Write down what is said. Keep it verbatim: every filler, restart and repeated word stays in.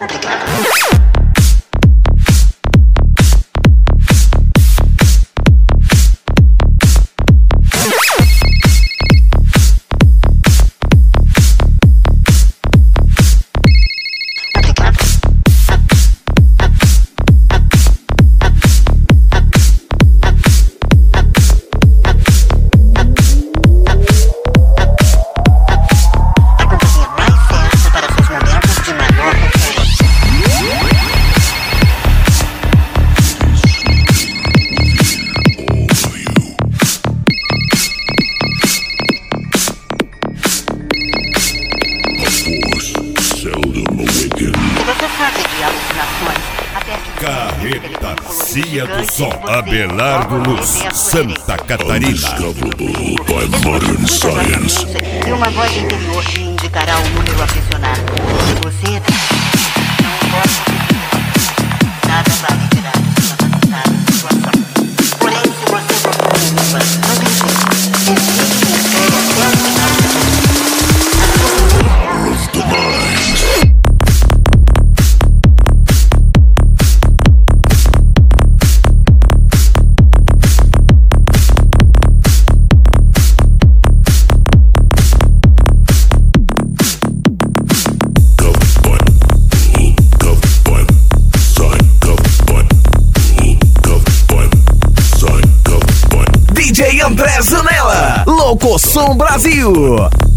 Carreta Cia do Som, Abelardo Luz, Santa Catarina. By modern science. E uma voz interior te indicará o número a pressionar. Se você não pode, nada vai lhe tirar de sua lamentável situação. Porém, se você não preocupa, não tem jeito. Existe até o final da sua Of the mind. D J André Zanella, Louco Som Brasil.